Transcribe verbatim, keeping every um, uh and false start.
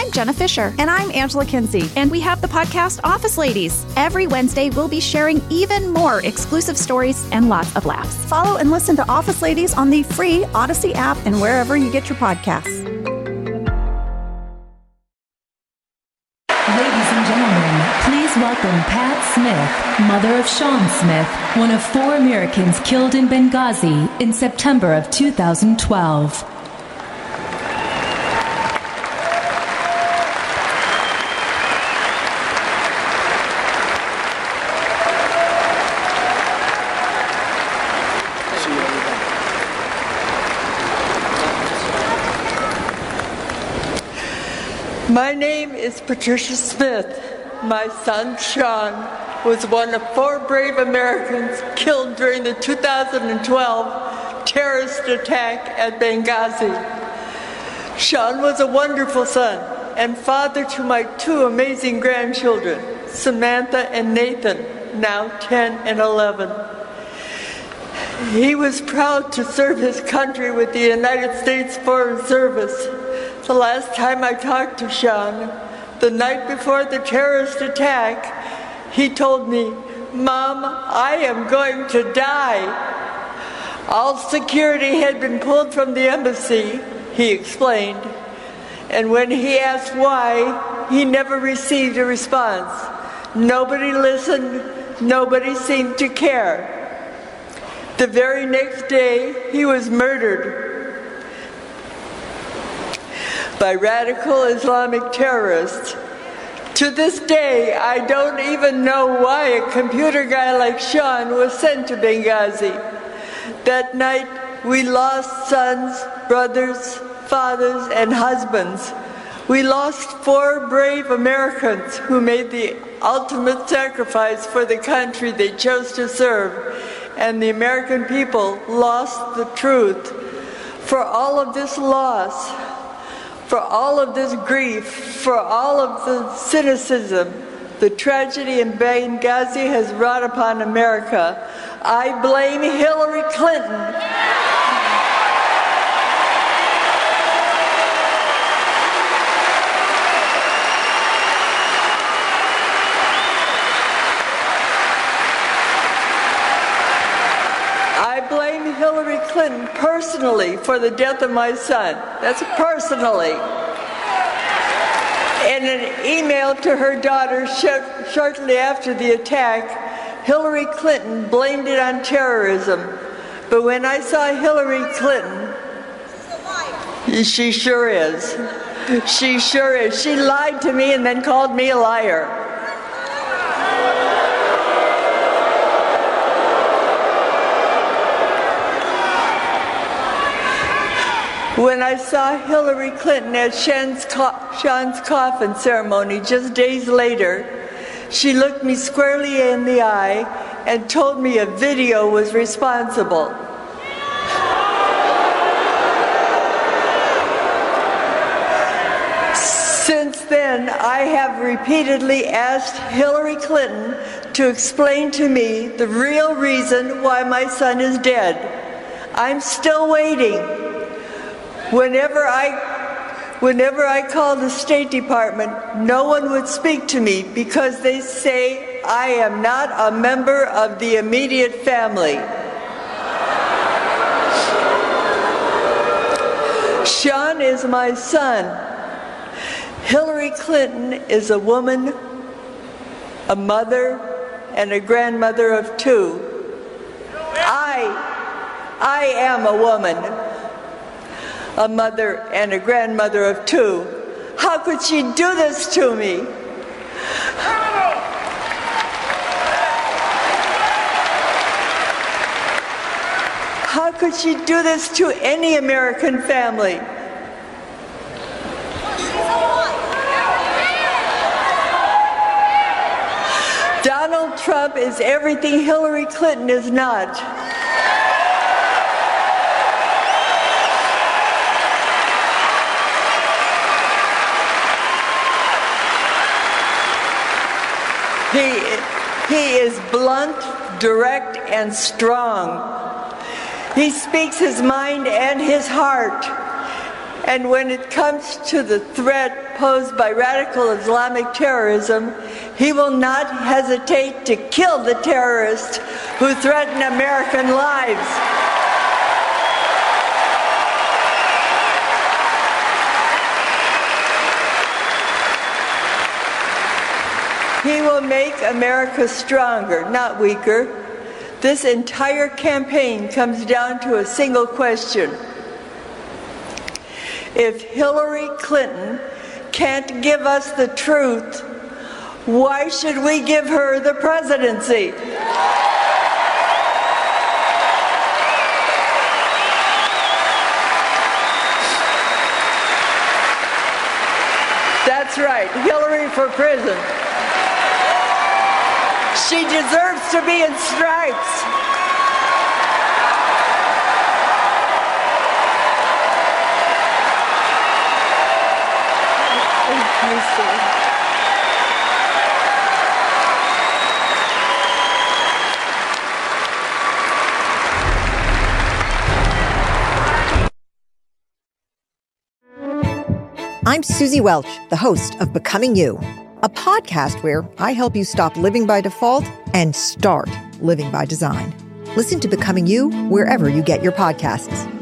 I'm Jenna Fisher. And I'm Angela Kinsey. And we have the podcast Office Ladies. Every Wednesday, we'll be sharing even more exclusive stories and lots of laughs. Follow and listen to Office Ladies on the free Odyssey app and wherever you get your podcasts. Ladies and gentlemen, please welcome Pat Smith, mother of Sean Smith, one of four Americans killed in Benghazi in September of two thousand twelve. My name is Patricia Smith. My son, Sean, was one of four brave Americans killed during the two thousand twelve terrorist attack at Benghazi. Sean was a wonderful son and father to my two amazing grandchildren, Samantha and Nathan, now ten and eleven. He was proud to serve his country with the United States Foreign Service. The last time I talked to Sean, the night before the terrorist attack, he told me, "Mom, I am going to die." All security had been pulled from the embassy, he explained, and when he asked why, he never received a response. Nobody listened, nobody seemed to care. The very next day, he was murdered by radical Islamic terrorists. To this day, I don't even know why a computer guy like Sean was sent to Benghazi. That night, we lost sons, brothers, fathers, and husbands. We lost four brave Americans who made the ultimate sacrifice for the country they chose to serve, and the American people lost the truth. For all of this loss, for all of this grief, for all of the cynicism the tragedy in Benghazi has wrought upon America, I blame Hillary Clinton. I blame Hillary Clinton personally for the death of my son. That's personally. In an email to her daughter sh- shortly after the attack, Hillary Clinton blamed it on terrorism. But when I saw Hillary Clinton, she sure is. She sure is. She lied to me and then called me a liar. When I saw Hillary Clinton at Sean's, co- Sean's coffin ceremony just days later, she looked me squarely in the eye and told me a video was responsible. Since then, I have repeatedly asked Hillary Clinton to explain to me the real reason why my son is dead. I'm still waiting. Whenever I, whenever I call the State Department, no one would speak to me because they say I am not a member of the immediate family. Sean is my son. Hillary Clinton is a woman, a mother, and a grandmother of two. I, I am a woman, a mother and a grandmother of two. How could she do this to me? How could she do this to any American family? Donald Trump is everything Hillary Clinton is not. He, he is blunt, direct, and strong. He speaks his mind and his heart. And when it comes to the threat posed by radical Islamic terrorism, he will not hesitate to kill the terrorists who threaten American lives. He will make America stronger, not weaker. This entire campaign comes down to a single question. If Hillary Clinton can't give us the truth, why should we give her the presidency? That's right, Hillary for prison. She deserves to be in stripes. I'm Susie Welch, the host of Becoming You, a podcast where I help you stop living by default and start living by design. Listen to Becoming You wherever you get your podcasts.